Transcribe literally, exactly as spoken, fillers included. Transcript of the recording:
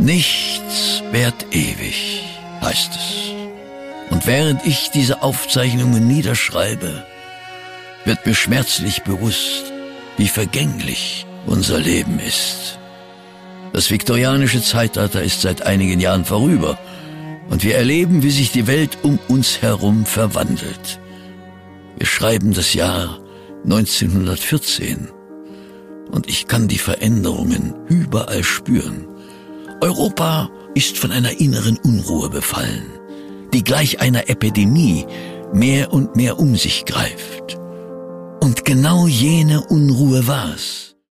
Nichts währt ewig, heißt es. Und während ich diese Aufzeichnungen niederschreibe, wird mir schmerzlich bewusst, wie vergänglich unser Leben ist. Das viktorianische Zeitalter ist seit einigen Jahren vorüber und wir erleben, wie sich die Welt um uns herum verwandelt. Wir schreiben das Jahr neunzehnhundertvierzehn und ich kann die Veränderungen überall spüren. Europa ist von einer inneren Unruhe befallen, die gleich einer Epidemie mehr und mehr um sich greift. Und genau jene Unruhe war's,